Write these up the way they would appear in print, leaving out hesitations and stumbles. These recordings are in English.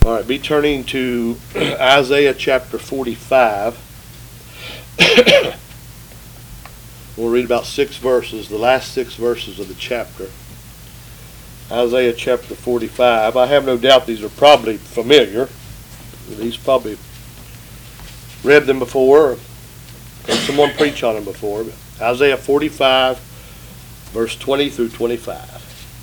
All right, be turning to Isaiah chapter 45. We'll read about 6 verses, the last 6 verses of the chapter. Isaiah chapter 45. I have no doubt these are probably familiar. These probably read them before, or heard someone preach on them before. But Isaiah 45, verse 20 through 25.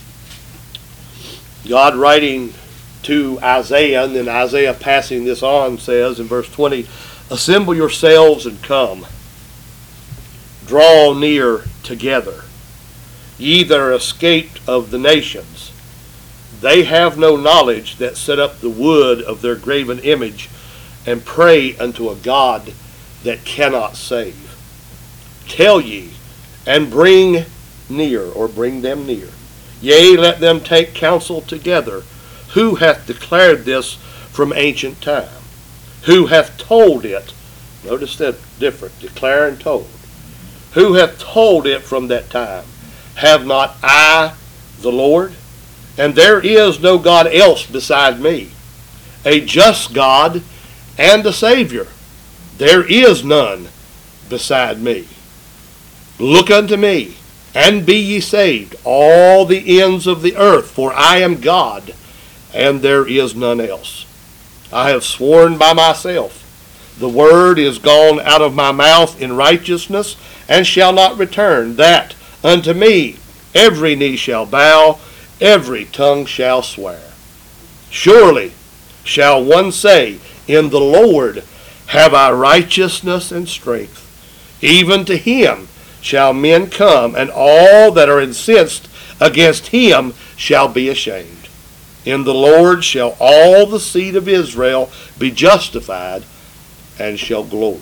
God writing to Isaiah, and then Isaiah passing this on, says in verse 20, "Assemble yourselves and come. Draw near together, ye that are escaped of the nations. They have no knowledge that set up the wood of their graven image, and pray unto a God that cannot save. Tell ye, and bring near," or bring them near. "Yea, let them take counsel together. Who hath declared this from ancient time? Who hath told it?" Notice that different, declare and told. "Who hath told it from that time? Have not I the Lord? And there is no God else beside me, a just God and a Savior. There is none beside me. Look unto me, and be ye saved, all the ends of the earth, for I am God, and there is none else. I have sworn by myself, the word is gone out of my mouth in righteousness, and shall not return, that unto me every knee shall bow, every tongue shall swear. Surely shall one say, In the Lord have I righteousness and strength. Even to him shall men come, and all that are incensed against him shall be ashamed. In the Lord shall all the seed of Israel be justified, and shall glory."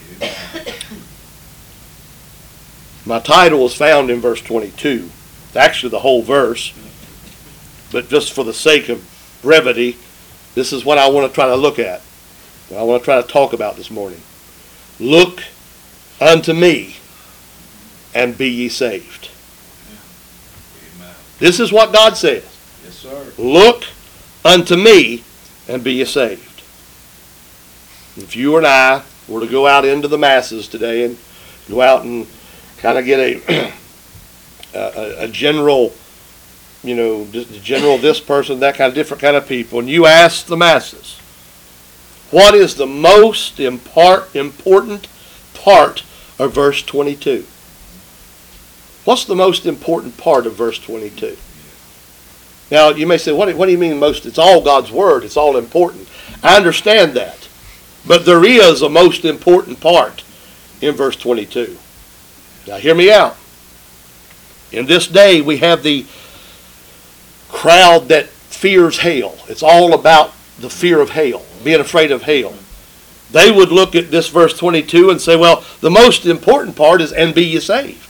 My title is found in verse 22. It's actually the whole verse, but just for the sake of brevity, this is what I want to try to look at. What I want to try to talk about this morning. Look unto me, and be ye saved. Amen. This is what God says. Yes, sir. Look unto me, and be ye saved. If you and I were to go out into the masses today and go out and kind of get a general, general this person, that kind of different kind of people, and you ask the masses, what is the most important part of verse 22? What's the most important part of verse 22? Now, you may say, what do you mean most? It's all God's Word. It's all important. I understand that. But there is a most important part in verse 22. Now, hear me out. In this day, we have the crowd that fears hell. It's all about the fear of hell, being afraid of hell. They would look at this verse 22 and say, well, the most important part is, and be ye saved.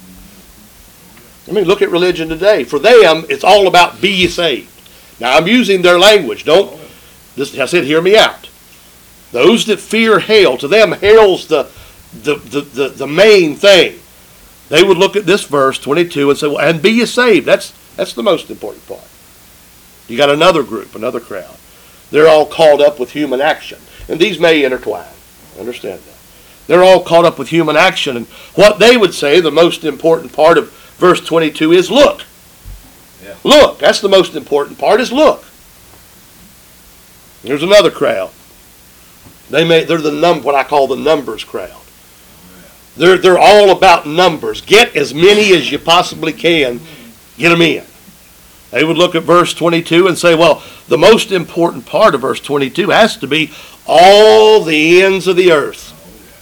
I mean, look at religion today. For them, it's all about be ye saved. Now, I'm using their language. I said, hear me out. Those that fear hell, to them, hell's the main thing. They would look at this verse 22 and say, well, and be ye saved. That's the most important part. You got another group, another crowd. They're all caught up with human action. And these may intertwine. Understand that. They're all caught up with human action. And what they would say, the most important part of verse 22 is look. Yeah. Look. That's the most important part, is look. There's another crowd. They're what I call the numbers crowd. They're all about numbers. Get as many as you possibly can. Get them in. They would look at verse 22 and say, well, the most important part of verse 22 has to be all the ends of the earth.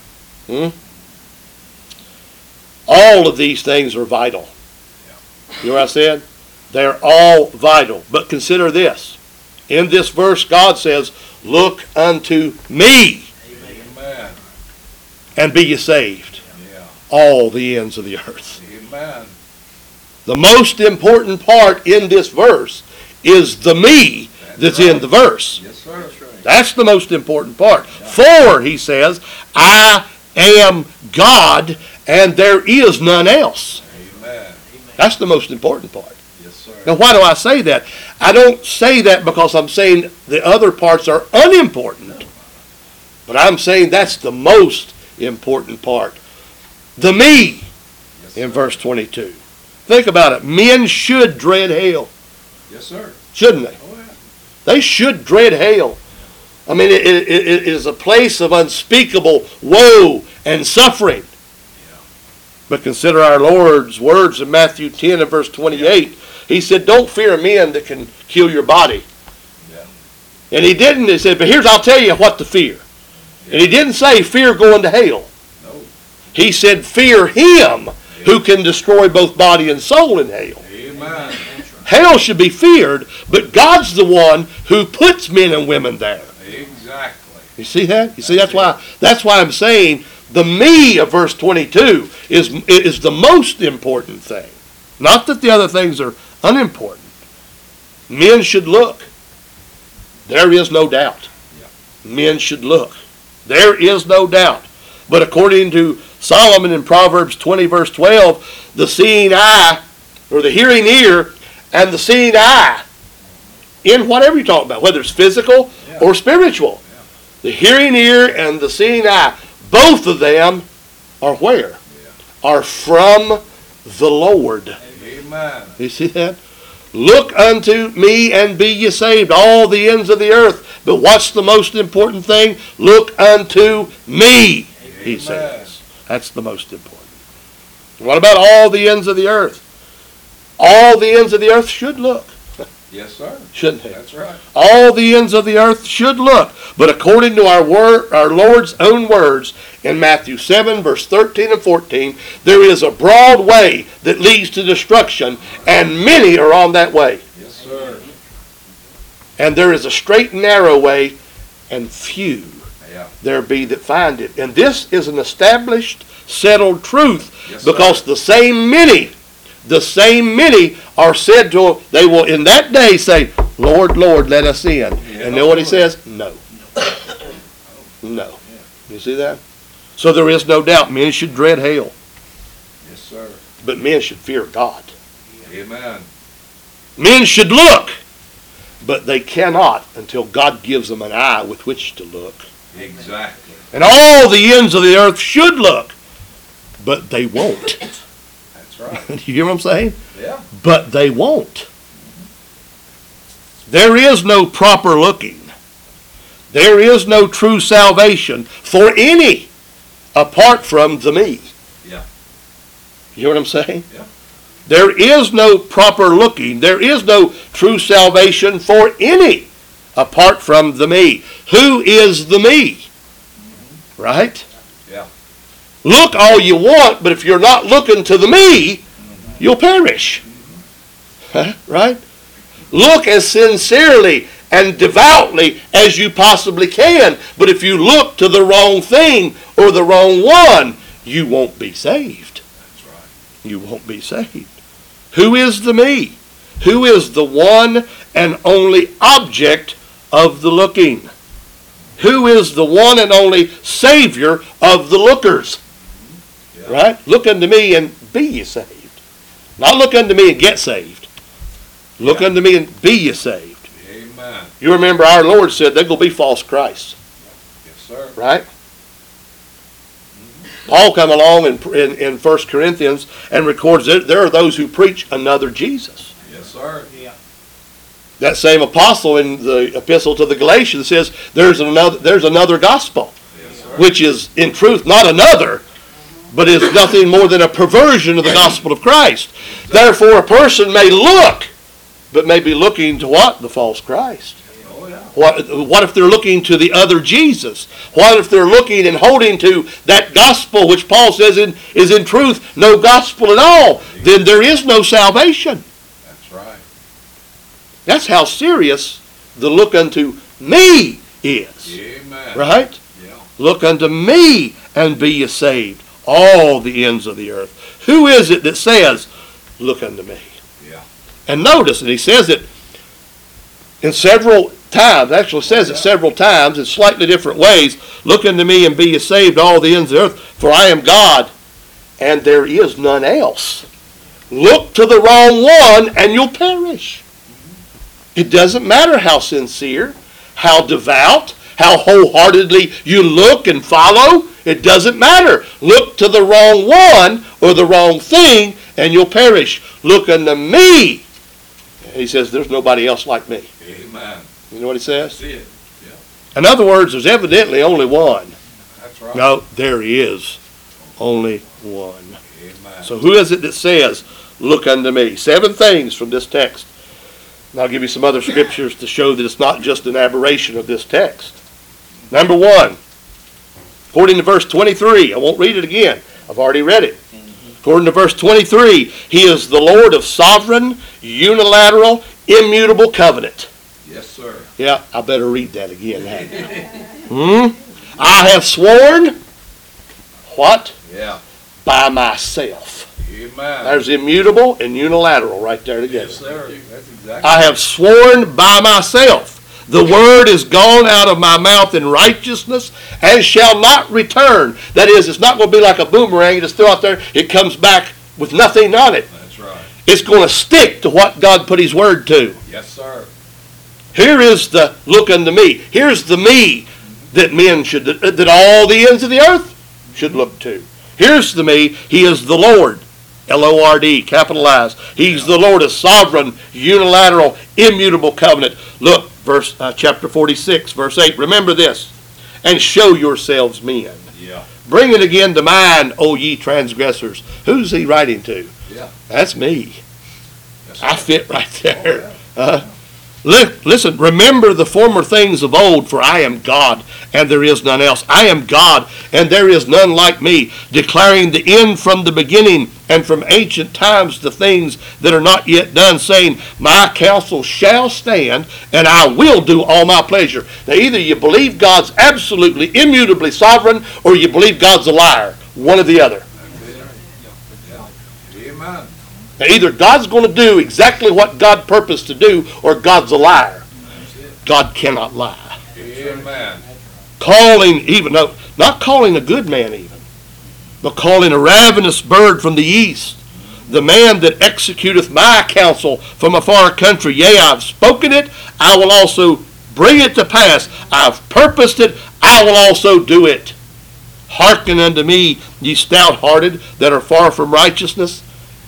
All of these things are vital. You know what I said? They're all vital. But consider this. In this verse, God says, look unto me. Amen. And be ye saved. Yeah. All the ends of the earth. Amen. The most important part in this verse is the me that's right. in the verse. Yes, sir. That's right. That's the most important part. For, he says, I am God, and there is none else. Amen. That's the most important part. Yes, sir. Now, why do I say that? I don't say that because I'm saying the other parts are unimportant. But I'm saying that's the most important part. The me Yes, in sir. verse 22. Think about it. Men should dread hell, Yes, sir. shouldn't they? Oh, yeah. They should dread hell. I mean, it is a place of unspeakable woe and suffering. But consider our Lord's words in Matthew 10 and verse 28. He said, don't fear men that can kill your body. Yeah. And he didn't. He said, but I'll tell you what to fear. And he didn't say fear going to hell. No. He said fear him who can destroy both body and soul in hell. Amen. Hell should be feared, but God's the one who puts men and women there. Exactly. You see that? You see, that's why I'm saying the me of verse 22 is the most important thing. Not that the other things are unimportant. Men should look. There is no doubt. Men should look. There is no doubt. But according to Solomon in Proverbs 20 verse 12, the seeing eye, or the hearing ear, and the seeing eye, in whatever you talk about, whether it's physical or spiritual, the hearing ear and the seeing eye, both of them are where? Are from the Lord. Amen. You see that? Look unto me and be ye saved, all the ends of the earth. But what's the most important thing? Look unto me, he Amen. says. That's the most important. What about all the ends of the earth? All the ends of the earth should look, Yes, sir. shouldn't they? That's right. All the ends of the earth should look. But according to our Lord's own words in Matthew 7, verse 13 and 14, there is a broad way that leads to destruction, and many are on that way. Yes, sir. And there is a straight and narrow way, and few Yeah. there be that find it. And this is an established, settled truth, Yes, because sir. the same many are said to, they will in that day say, Lord, Lord, let us in. Yeah. And know what he says? No. No. You see that? So there is no doubt men should dread hell, Yes, sir. but men should fear God. Amen. Men should look, but they cannot until God gives them an eye with which to look. Exactly. And all the ends of the earth should look, but they won't. That's right. You hear what I'm saying? Yeah. But they won't. There is no proper looking. There is no true salvation for any apart from the me. Yeah. You hear what I'm saying? Yeah. There is no proper looking. There is no true salvation for any apart from the me. Who is the me? Right? Yeah. Look all you want, but if you're not looking to the me, you'll perish. Right? Look as sincerely and devoutly as you possibly can, but if you look to the wrong thing or the wrong one, you won't be saved. That's right. You won't be saved. Who is the me? Who is the one and only object of the looking? Who is the one and only Savior of the lookers? Yeah. Right? Look unto me and be ye saved. Not look unto me and get saved. Look unto me and be ye saved. Amen. You remember our Lord said there will be false Christs. Yes, sir. Right? Paul come along in 1 Corinthians and records that there are those who preach another Jesus. Yes, sir. That same apostle in the epistle to the Galatians says there's another gospel, Yes, sir. which is in truth not another, but is nothing more than a perversion of the gospel of Christ. Therefore a person may look, but may be looking to what? The false Christ. Oh, yeah. What if they're looking to the other Jesus? What if they're looking and holding to that gospel which Paul says is in truth no gospel at all? Then there is no salvation. That's right. That's how serious the look unto me is. Amen. Right? Yeah. Look unto me and be ye saved, all the ends of the earth. Who is it that says, look unto me? Yeah. And notice that he says it in several times, actually says it several times in slightly different ways. Look unto me and be ye saved, all the ends of the earth, for I am God, and there is none else. Look to the wrong one and you'll perish. It doesn't matter how sincere, how devout, how wholeheartedly you look and follow. It doesn't matter. Look to the wrong one or the wrong thing and you'll perish. Look unto me. And he says, there's nobody else like me. Amen. You know what he says? That's it. In other words, there's evidently only one. That's right. No, there is only one. Amen. So who is it that says, look unto me? 7 things from this text. And I'll give you some other scriptures to show that it's not just an aberration of this text. Number 1, according to verse 23, I won't read it again. I've already read it. According to verse 23, he is the Lord of sovereign, unilateral, immutable covenant. Yes, sir. Yeah, I better read that again. I have sworn, what? Yeah. By myself. Amen. There's immutable and unilateral right there together. Yes, sir. That's exactly. I have sworn by myself. The word is gone out of my mouth in righteousness and shall not return. That is, it's not going to be like a boomerang you just throw out there. It comes back with nothing on it. That's right. It's going to stick to what God put his word to. Yes, sir. Here is the look unto me. Here's the me that men should, that all the ends of the earth should look to. Here's the me. He is the Lord. L-O-R-D, capitalized. He's the Lord of sovereign, unilateral, immutable covenant. Look, chapter 46, verse 8. Remember this. And show yourselves men. Yeah. Bring it again to mind, O ye transgressors. Who's he writing to? Yeah. That's me. Yes, I sir. fit right there. Oh, Listen, remember the former things of old, for I am God, and there is none else. I am God, and there is none like me, declaring the end from the beginning, and from ancient times the things that are not yet done, saying, my counsel shall stand, and I will do all my pleasure. Now, either you believe God's absolutely, immutably sovereign, or you believe God's a liar. One or the other. yeah. Amen. Now, either God's going to do exactly what God purposed to do, or God's a liar. God cannot lie. Amen. Calling even, no, not calling a good man even, but calling a ravenous bird from the east, the man that executeth my counsel from a far country. Yea, I've spoken it, I will also bring it to pass. I've purposed it, I will also do it. Hearken unto me, ye stout-hearted that are far from righteousness.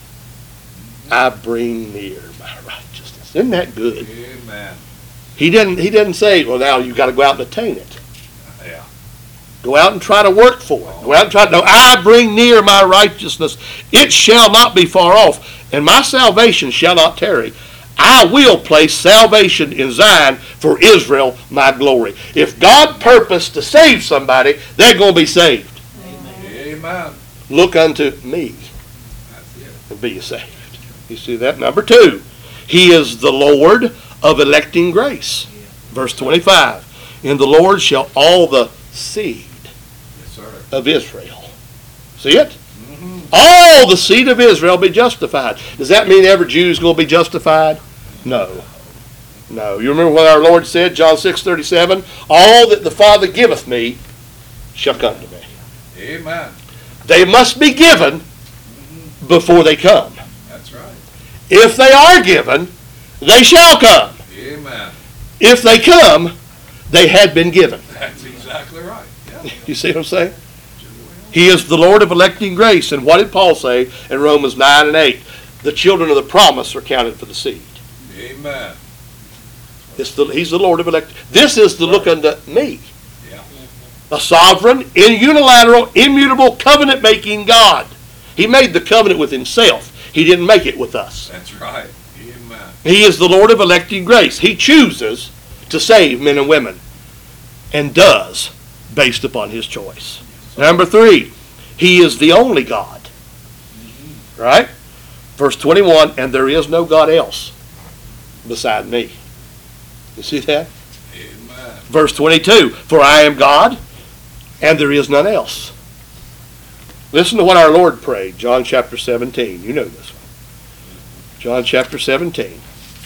I bring near my righteousness. Isn't that good? Amen. He didn't say, well, now you've got to go out and attain it. Yeah. Go out and try to work for it. Go out and try to, no, I bring near my righteousness. It shall not be far off, and my salvation shall not tarry. I will place salvation in Zion for Israel, my glory. If God purposed to save somebody, they're going to be saved. Amen. Look unto me That's it. and be saved. You see that? Number 2, he is the Lord of electing grace. Verse 25, in the Lord shall all the seed Yes, sir. of Israel. See it? All the seed of Israel be justified. Does that mean every Jew is going to be justified? No. No. You remember what our Lord said, John 6:37? All that the Father giveth me shall come to me. Amen. They must be given before they come. That's right. If they are given, they shall come. Amen. If they come, they had been given. That's exactly right. Yeah. You see what I'm saying? He is the Lord of electing grace. And what did Paul say in Romans 9 and 8? The children of the promise are counted for the seed. Amen. He's the Lord of electing. This is the look unto me. Yeah. A sovereign, unilateral, immutable, covenant-making God. He made the covenant with himself. He didn't make it with us. That's right. Amen. He is the Lord of electing grace. He chooses to save men and women, and does, based upon his choice. Number 3, he is the only God. Right? Verse 21, and there is no God else beside me. You see that? Amen. Verse 22, for I am God, and there is none else. Listen to what our Lord prayed, John chapter 17. You know this one. John chapter 17.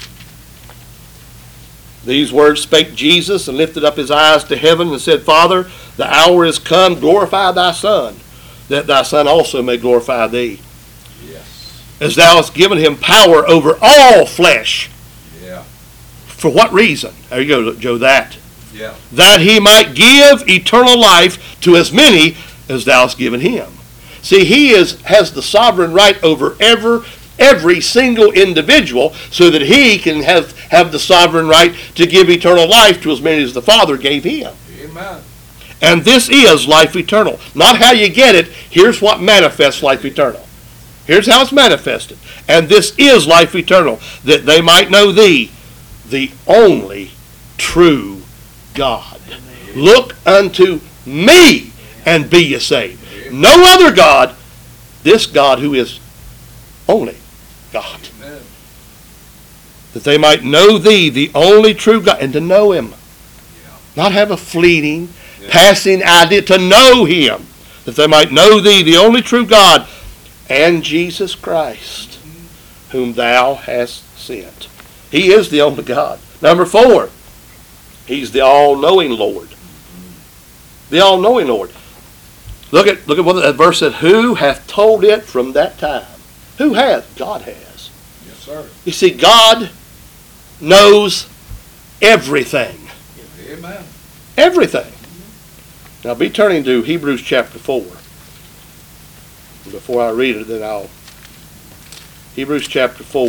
These words spake Jesus, and lifted up his eyes to heaven, and said, Father, the hour is come, glorify thy Son, that thy Son also may glorify thee. Yes. as thou hast given him power over all flesh. Yeah. For what reason? There you go, Joe, that. Yeah. That he might give eternal life to as many as thou hast given him. See, he has the sovereign right over every single individual, so that he can have the sovereign right to give eternal life to as many as the Father gave him. Amen. And this is life eternal. Not how you get it. Here's what manifests life eternal. Here's how it's manifested. And this is life eternal, that they might know thee, the only true God. Look unto me and be ye saved. No other God, this God who is only God. Amen. That they might know thee, the only true God, and to know him. Yeah. Not have a fleeting, passing idea, to know him. That they might know thee, the only true God, and Jesus Christ, whom thou hast sent. He is the only God. Number 4, he's the all-knowing Lord. The all-knowing Lord. Look at what that verse said. Who hath told it from that time? Who has? God has. Yes, sir. You see, God knows everything. Amen. Everything. Now be turning to Hebrews chapter 4. Before I read it, then I'll... Hebrews chapter 4.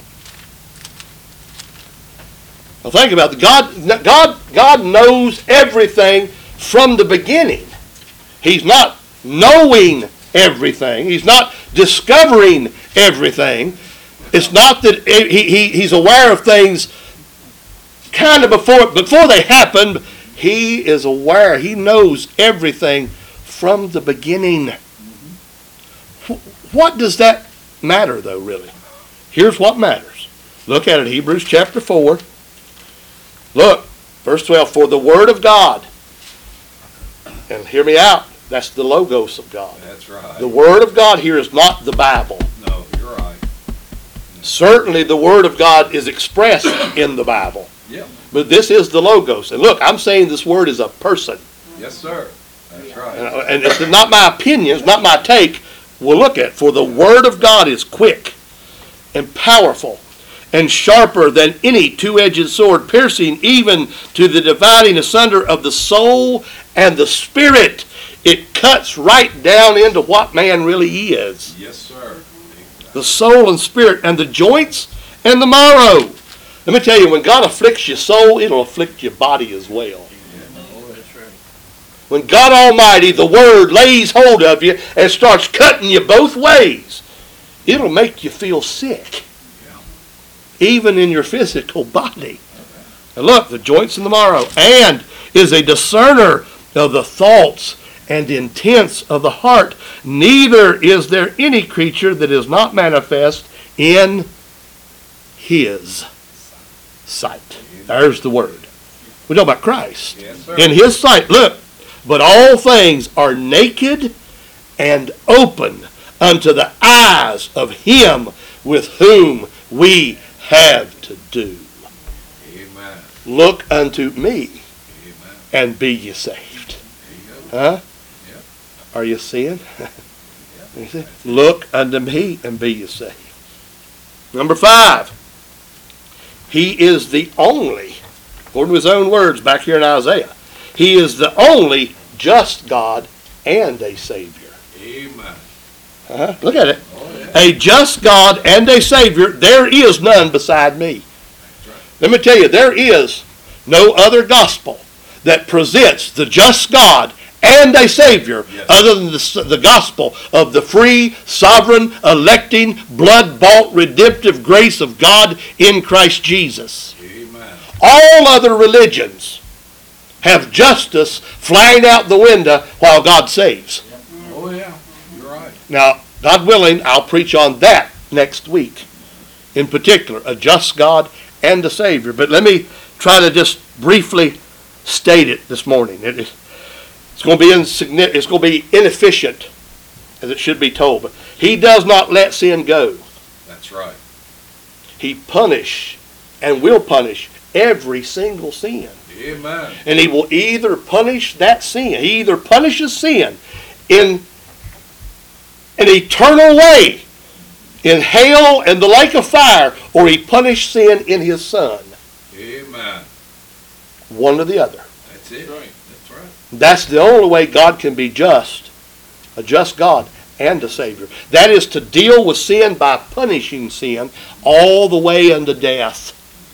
Now think about it. God knows everything from the beginning. He's not knowing everything. He's not discovering everything. It's not that he's aware of things kind of before they happen. He is aware. He knows everything from the beginning. What does that matter, though, really? Here's what matters. Look at it, Hebrews chapter 4. Look, verse 12. For the word of God, and hear me out, that's the Logos of God. That's right. The Word of God here is not the Bible. No, you're right. Certainly the Word of God is expressed in the Bible. Yeah. But this is the Logos. And look, I'm saying this Word is a person. Yes, sir. That's right. And it's not my opinion, it's not my take. We'll look at, for the Word of God is quick and powerful and sharper than any two-edged sword, piercing even to the dividing asunder of the soul and the spirit. It cuts right down into what man really is. Yes, sir. The soul and spirit, and the joints and the marrow. Let me tell you, when God afflicts your soul, it'll afflict your body as well. When God Almighty, the Word, lays hold of you and starts cutting you both ways, it'll make you feel sick. Even in your physical body. And look, the joints and the marrow, and is a discerner of the thoughts and intents of the heart. Neither is there any creature that is not manifest in his sight. There's the word. We know about Christ. Yes, sir. In his sight, look, but all things are naked and open unto the eyes of him with whom we have to do. Amen. Look unto me Amen. and be ye saved. There you go. Huh? Are you seeing? You see? Look unto me and be ye saved. Number 5. He is the only, according to his own words back here in Isaiah, he is the only just God and a Savior. Amen. Look at it. Oh, yeah. A just God and a Savior, there is none beside me. That's right. Let me tell you, there is no other gospel that presents the just God and a Savior, Yes, other than the gospel of the free, sovereign, electing, blood-bought, redemptive grace of God in Christ Jesus. Amen. All other religions have justice flying out the window while God saves. Oh, yeah. You're right. Now, God willing, I'll preach on that next week. In particular, a just God and a Savior. But let me try to just briefly state it this morning. It's going to be insignificant. It's going to be inefficient, as it should be told. But he does not let sin go. That's right. He punish and will punish every single sin. Amen. And he will either punish that sin. He either punishes sin in an eternal way in hell and the lake of fire, or he punished sin in his Son. Amen. One or the other. That's it. That's right. That's the only way God can be just. A just God and a Savior. That is to deal with sin by punishing sin all the way unto death.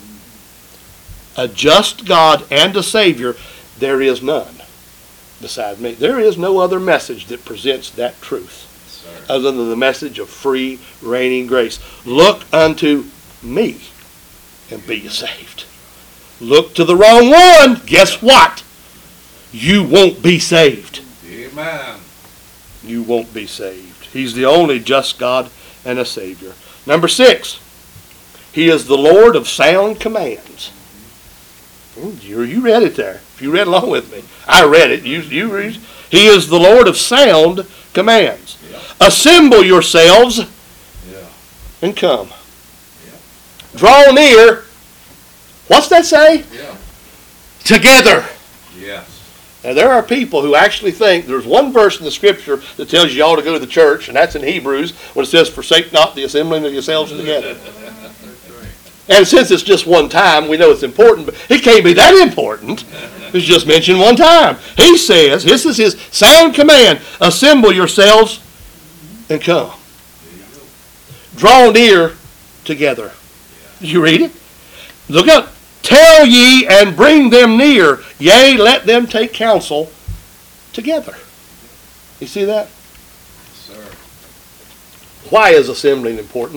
A just God and a Savior, there is none beside me. There is no other message that presents that truth other than the message of free, reigning grace. Look unto me and be saved. Look to the wrong one, guess what? You won't be saved. Amen. You won't be saved. He's the only just God and a Savior. Number 6, he is the Lord of sound commands. You read it there. If you read along with me. I read it. You read. He is the Lord of sound commands. Yeah. Assemble yourselves and come. Yeah. Draw near. What's that say? Yeah. Together. Yes. Now, there are people who actually think there's one verse in the Scripture that tells you all to go to the church, and that's in Hebrews, when it says, forsake not the assembling of yourselves together. And since it's just one time, we know it's important, but it can't be that important. It's just mentioned one time. He says, this is his sound command, assemble yourselves and come. Draw near together. Did you read it? Look up. Tell ye and bring them near, yea, let them take counsel together. You see that? Yes, sir. Why is assembling important?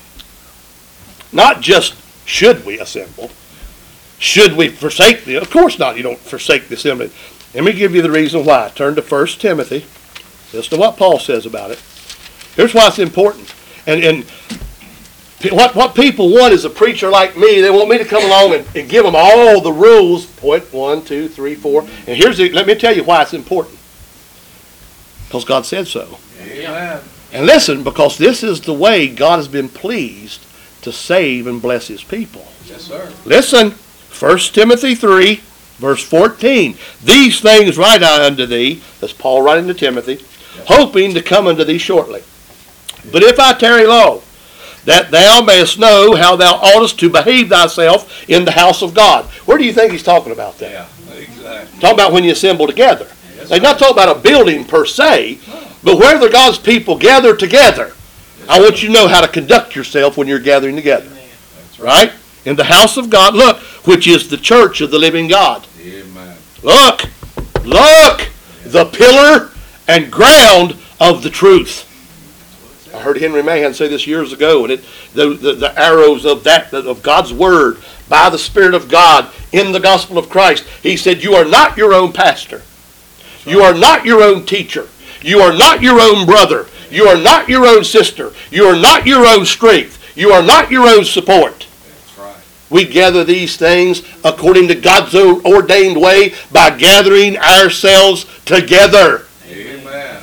Not just should we assemble. Should we forsake the? Of course not. You don't forsake the assembly. Let me give you the reason why. Turn to 1 Timothy. Listen to what Paul says about it. Here's why it's important. And what people want is a preacher like me. They want me to come along and give them all the rules. Point 1, 2, 3, 4. And let me tell you why it's important. Because God said so. Amen. And listen, because this is the way God has been pleased to save and bless his people. Yes, sir. Listen, 1 Timothy 3, verse 14. These things write I unto thee, that's Paul writing to Timothy, hoping to come unto thee shortly. But if I tarry long, that thou mayest know how thou oughtest to behave thyself in the house of God. Where do you think he's talking about that? Yeah, exactly. Talking about when you assemble together. Yes, He's not talking about a building per se, but where God's people gather together. I want you to know how to conduct yourself when you're gathering together. That's right. Right? In the house of God, look, which is the church of the living God. Amen. Look, the pillar and ground of the truth. I heard Henry Mahan say this years ago, and the arrows of God's word by the Spirit of God in the gospel of Christ. He said, you are not your own pastor. You are not your own teacher. You are not your own brother. You are not your own sister. You are not your own strength. You are not your own support. That's right. We gather these things according to God's ordained way by gathering ourselves together. Amen.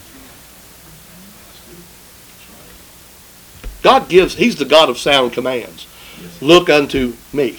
God gives, he's the God of sound commands. Look unto me.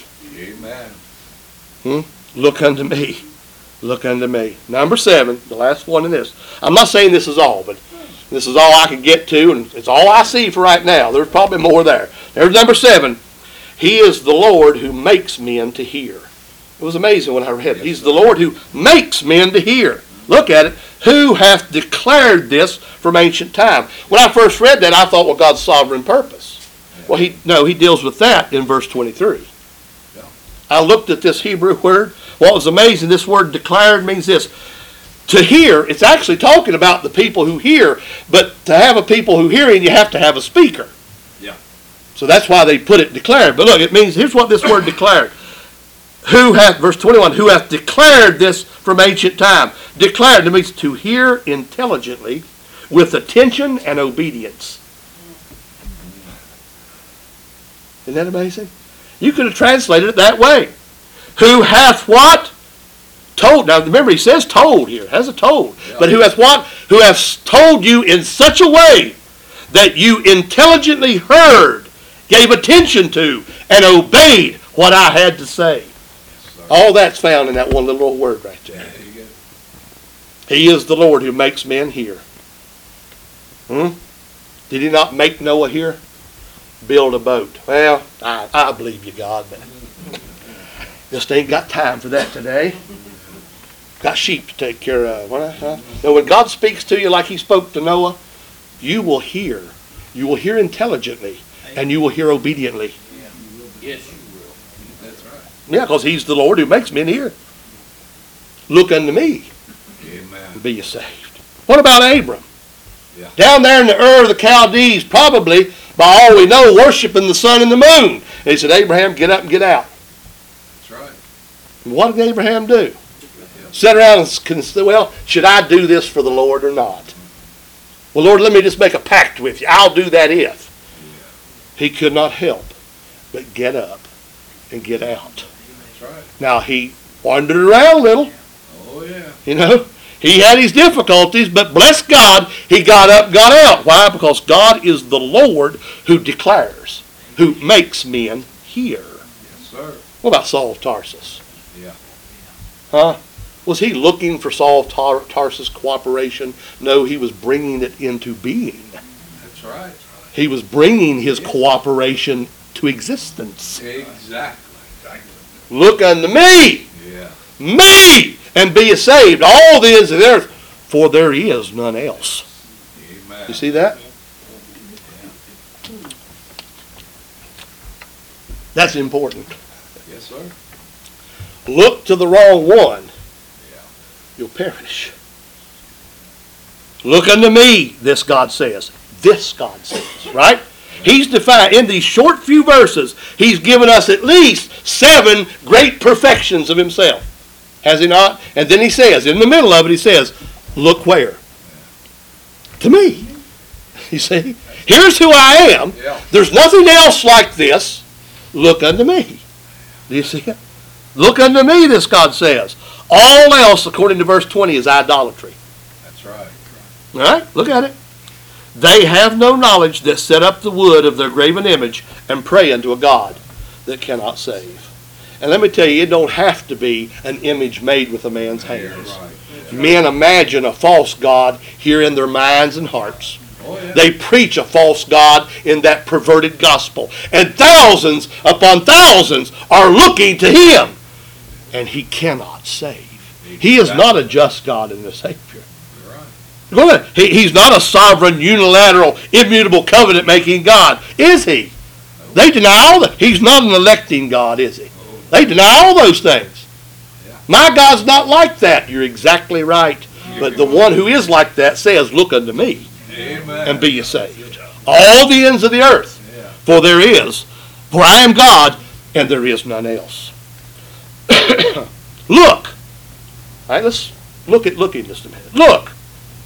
Amen. Look unto me. Look unto me. Number 7, the last one in this. I'm not saying this is all, but this is all I can get to, and it's all I see for right now. There's probably more there. There's number 7. He is the Lord who makes men to hear. It was amazing when I read it. He's the Lord who makes men to hear. Look at it. Who hath declared this from ancient time? When I first read that, I thought, well, God's sovereign purpose. Well, he deals with that in verse 23. I looked at this Hebrew word. What was amazing, this word declared means this. To hear, it's actually talking about the people who hear, but to have a people who hearing, you have to have a speaker. Yeah. So that's why they put it declared. But look, it means, here's what this word declared. Who hath, verse 21, who hath declared this from ancient time. Declared, it means to hear intelligently with attention and obedience. Isn't that amazing? You could have translated it that way. Who hath what? Told. Now remember, he says told here. It has a told. Yeah. But who hath what? Who hath told you in such a way that you intelligently heard, gave attention to, and obeyed what I had to say. All that's found in that one little word right there. There you go. He He is the Lord who makes men hear. Did he not make Noah here? Build a boat. Well, I believe you, God, but just ain't got time for that today. Got sheep to take care of. Now, when God speaks to you like he spoke to Noah, you will hear. You will hear intelligently, and you will hear obediently. Yes, you will. That's right. Yeah, because he's the Lord who makes men hear. Look unto me, Amen. and be ye saved. What about Abram? Yeah. Down there in the Ur of the Chaldees, probably, by all we know, worshiping the sun and the moon. And he said, Abraham, get up and get out. That's right. And what did Abraham do? Sit around and consider, well, should I do this for the Lord or not? Well, Lord, let me just make a pact with you. I'll do that if. He could not help but get up and get out. That's right. Now, he wandered around a little, Oh, yeah. you know. He had his difficulties, but bless God, he got up, got out. Why? Because God is the Lord who declares, who makes men hear. Yes, sir. What about Saul of Tarsus? Yeah. Huh? Was he looking for Saul of Tarsus' cooperation? No, he was bringing it into being. That's right. He was bringing his cooperation to existence. Exactly. Look unto me, Yeah. me, and be ye saved, all the ends of the earth, for there is none else. Amen. You see that? That's important. Yes, sir. Look to the wrong one, Yeah. you'll perish. Look unto me, this God says. This God says, right? He's defined, in these short few verses, he's given us at least 7 great perfections of himself. Has he not? And then he says, in the middle of it, he says, look where? To me. You see? Here's who I am. Yeah. There's nothing else like this. Look unto me. Do you see it? Look unto me, this God says. All else, according to verse 20, is idolatry. That's right. All right? Look at it. They have no knowledge that set up the wood of their graven image and pray unto a God that cannot save. And let me tell you, it don't have to be an image made with a man's hands. Right. Men imagine a false God here in their minds and hearts. Oh, yeah. They preach a false God in that perverted gospel. And thousands upon thousands are looking to him. And he cannot save. He is not a just God and a Savior. You're right. Go ahead. He's not a sovereign, unilateral, immutable, covenant-making God, is he? They deny all that. He's not an electing God, is he? They deny all those things. Yeah. My God's not like that. You're exactly right. But the one who is like that says, look unto me Amen. and be ye saved. All the ends of the earth. Yeah. For I am God, and there is none else. Look. All right, let's look at looking just a minute. Look.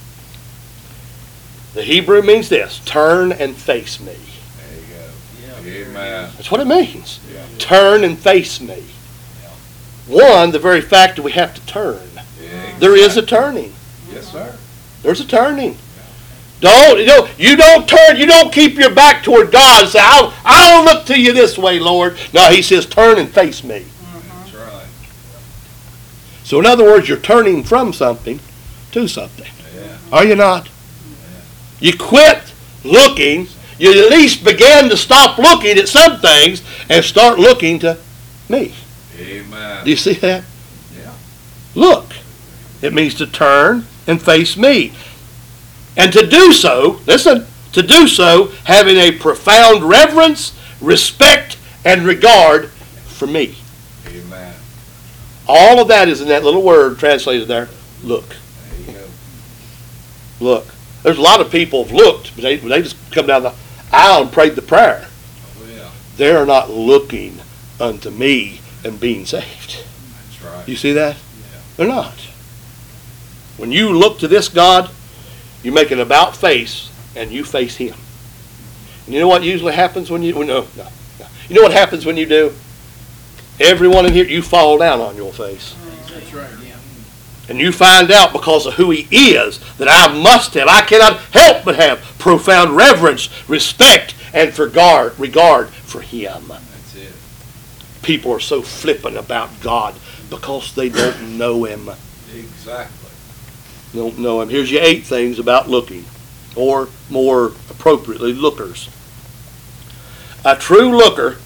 The Hebrew means this: turn and face me. There you go. Amen. That's what it means. Yeah. Turn and face me. One, the very fact that we have to turn. Yeah, There is a turning. Yes, sir. There's a turning. You don't turn. You don't keep your back toward God and say, I'll look to you this way, Lord. No, he says, turn and face me. That's right. So in other words, you're turning from something to something. Yeah. Are you not? You quit looking. You at least begin to stop looking at some things and start looking to me. Amen. Do you see that? Yeah. Look. It means to turn and face me. And to do so, listen, to do so having a profound reverence, respect, and regard for me. Amen. All of that is in that little word translated there, look. There you go. Look. There's a lot of people have looked, but they just come down the aisle and prayed the prayer. Oh, yeah. They're not looking unto me and being saved. That's right. You see that? Yeah. They're not. When you look to this God, you make an about face and you face him. And you know what usually happens when you no. You know what happens when you do? Everyone in here, you fall down on your face. That's right. Yeah. And you find out because of who he is that I cannot help but have profound reverence, respect, and regard for him. That's it. People are so flippant about God because they don't know him. Exactly. Don't know him. Here's your 8 things about looking. or more appropriately, lookers. A true looker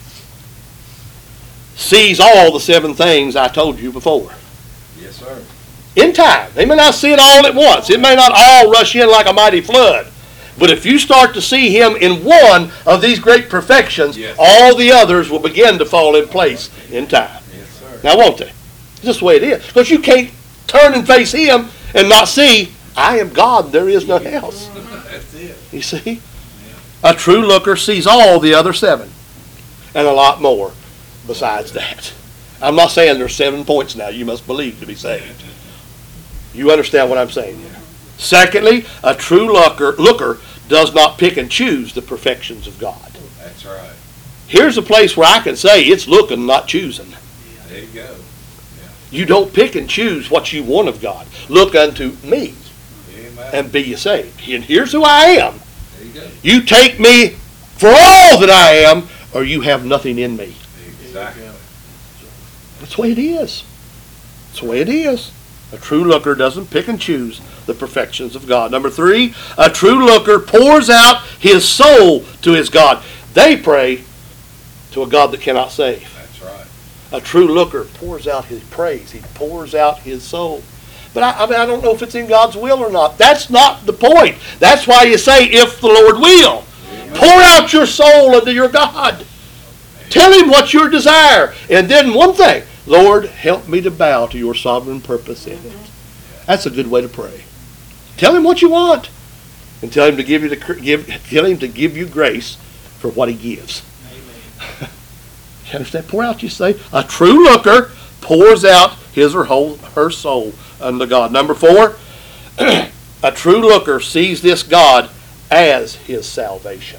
sees all the 7 things I told you before. Yes, sir. In time. They may not see it all at once. It may not all rush in like a mighty flood. But if you start to see him in one of these great perfections, Yes. all the others will begin to fall in place in time. Yes, sir. Now, won't they? It's just the way it is. Because you can't turn and face him and not see, I am God, there is none else. That's it. You see? A true looker sees all the other 7. And a lot more besides that. I'm not saying there's 7 points now you must believe to be saved. You understand what I'm saying here. Secondly, a true looker does not pick and choose the perfections of God. That's right. Here's a place where I can say it's looking, not choosing. There you go. You don't pick and choose what you want of God. Look unto me Amen. and be ye saved. And here's who I am. There you go. You take me for all that I am, or you have nothing in me. Exactly. That's the way it is. That's the way it is. A true looker doesn't pick and choose the perfections of God. Number 3, a true looker pours out his soul to his God. They pray to a God that cannot save. That's right. A true looker pours out his praise. He pours out his soul. But I don't know if it's in God's will or not. That's not the point. That's why you say, if the Lord will. Amen. Pour out your soul unto your God. Tell him what your desire. And then one thing, Lord, help me to bow to your sovereign purpose in it. That's a good way to pray. Tell him what you want. And tell him to give you grace for what he gives. Amen. You understand? Pour out, you say. A true looker pours out his or her soul unto God. Number 4, a true looker sees this God as his salvation.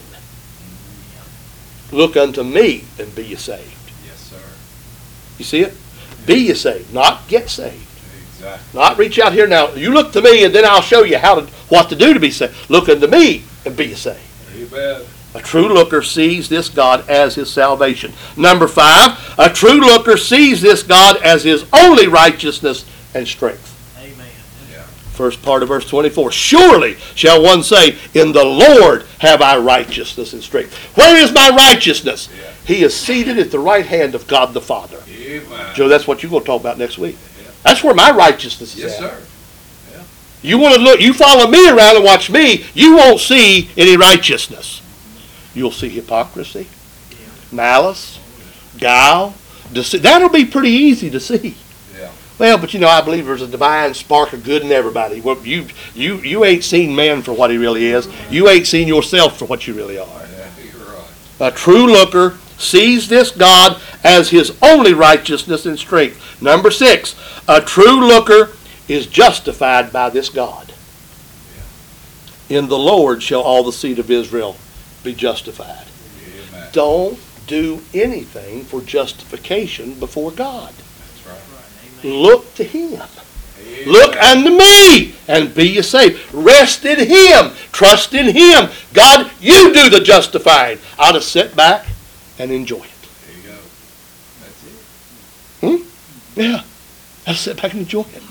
Look unto me and be ye saved. Yes, sir. You see it? Be ye saved, not get saved. Exactly. Not reach out here now. You look to me and then I'll show you what to do to be saved. Look unto me and be ye saved. You bet. A true looker sees this God as his salvation. Number 5, a true looker sees this God as his only righteousness and strength. Amen. Yeah. First part of verse 24. Surely shall one say, in the Lord have I righteousness and strength. Where is my righteousness? Yeah. He is seated at the right hand of God the Father. Amen. Joe, that's what you're going to talk about next week. Yeah. That's where my righteousness is Yes, at. sir. You want to look, you follow me around and watch me, you won't see any righteousness. You'll see hypocrisy, malice, guile, deceit. That'll be pretty easy to see. Yeah. Well, but I believe there's a divine spark of good in everybody. Well, you ain't seen man for what he really is. You ain't seen yourself for what you really are. Yeah, you're right. A true looker sees this God as his only righteousness and strength. Number 6, a true looker is justified by this God. In the Lord shall all the seed of Israel be justified. Amen. Don't do anything for justification before God. That's right. Right. Amen. Look to him. Amen. Look unto me and be ye saved. Rest in him. Trust in him. God, you do the justifying. I'll just sit back and enjoy it. There you go. That's it. Yeah. I'll sit back and enjoy it.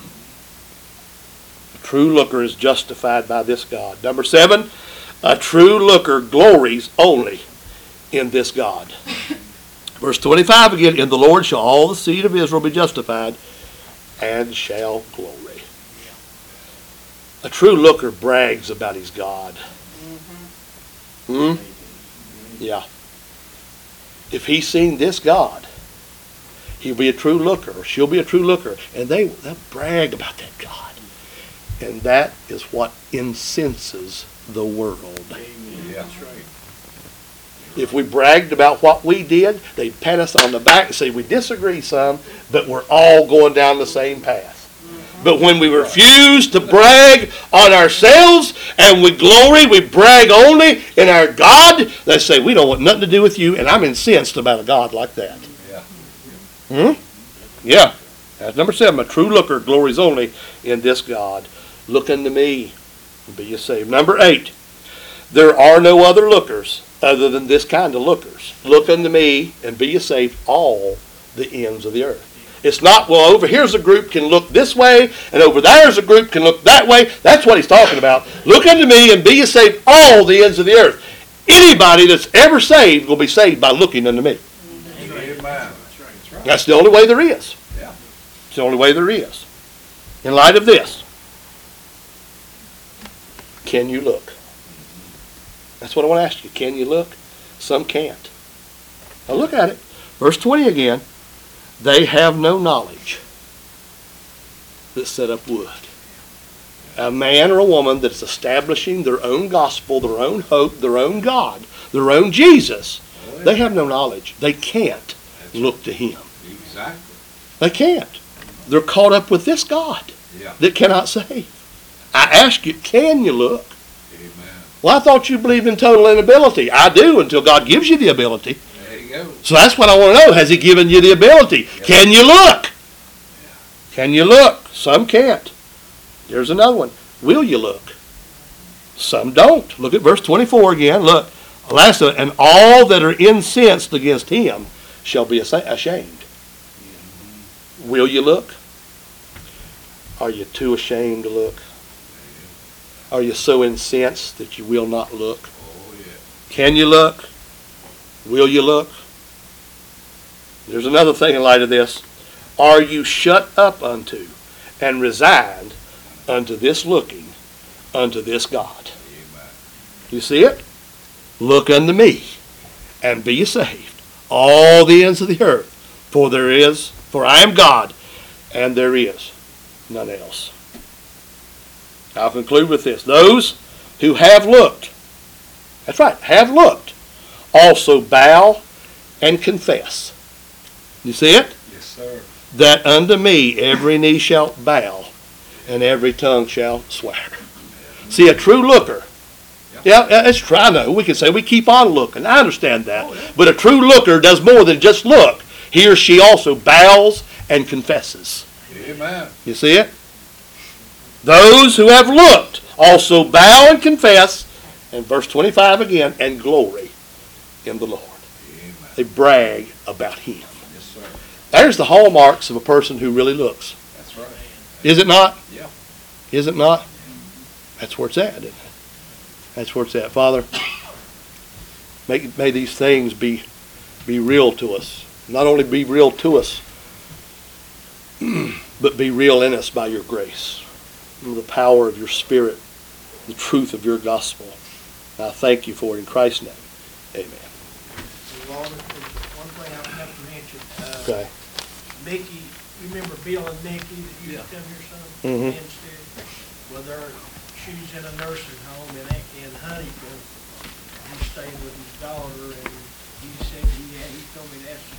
A true looker is justified by this God. Number 7, a true looker glories only in this God. Verse 25 again, in the Lord shall all the seed of Israel be justified and shall glory. A true looker brags about his God. Yeah. If he's seen this God, he'll be a true looker, or she'll be a true looker, and they'll brag about that God. And that is what incenses the world. Yeah. That's right. If we bragged about what we did, they'd pat us on the back and say, we disagree some, but we're all going down the same path. But when we refuse to brag on ourselves and we glory, we brag only in our God, they say, we don't want nothing to do with you, and I'm incensed about a God like that. Yeah. Yeah. That's number 7. A true looker glories only in this God. Look unto me and be ye saved. Number 8. There are no other lookers other than this kind of lookers. Look unto me and be ye saved all the ends of the earth. It's not, well, over here's a group can look this way, and over there's a group can look that way. That's what he's talking about. Look unto me and be ye saved, all the ends of the earth. Anybody that's ever saved will be saved by looking unto me. Amen. That's the only way there is. Yeah. It's the only way there is. In light of this, can you look? That's what I want to ask you. Can you look? Some can't. Now look at it. Verse 20 again. They have no knowledge that set up wood. A man or a woman that's establishing their own gospel, their own hope, their own God, their own Jesus, they have no knowledge. They can't look to him. Exactly. They can't. They're caught up with this God Yeah. that cannot save. I ask you, can you look? Amen. Well, I thought you believed in total inability. I do until God gives you the ability. There you go. So that's what I want to know. Has he given you the ability? Can you look? Can you look? Some can't. There's another one. Will you look? Some don't. Look at verse 24 again. Look. Last one. And all that are incensed against him shall be ashamed. Will you look? Are you too ashamed to look? Are you so incensed that you will not look? Oh, yeah. Can you look? Will you look? There's another thing in light of this. Are you shut up unto and resigned unto this looking unto this God? Amen. You see it? Look unto me and be ye saved, all the ends of the earth. For I am God, and there is none else. I'll conclude with this. Those who have looked, that's right, have looked, also bow and confess. You see it? Yes, sir. That unto me every knee shall bow, and every tongue shall swear. See, a true looker. Yeah, that's true. I know. We can say we keep on looking. I understand that. But a true looker does more than just look. He or she also bows and confesses. Amen. You see it? Those who have looked also bow and confess, and verse 25 again, and glory in the Lord. Amen. They brag about him. Yes, sir. There's the hallmarks of a person who really looks. That's right. Is it not? Yeah. Is it not? That's where it's at, isn't it? That's where it's at. Father, may these things be real to us. Not only be real to us, but be real in us by your grace. The power of your Spirit, the truth of your gospel. And I thank you for it in Christ's name. Amen. Walter, there's one thing I have to mention. Okay. Mickey, you remember Bill and Mickey that used to come here some? Mhm. Well, she's in a nursing home in Huntington. He's staying with his daughter, and he said he told me to ask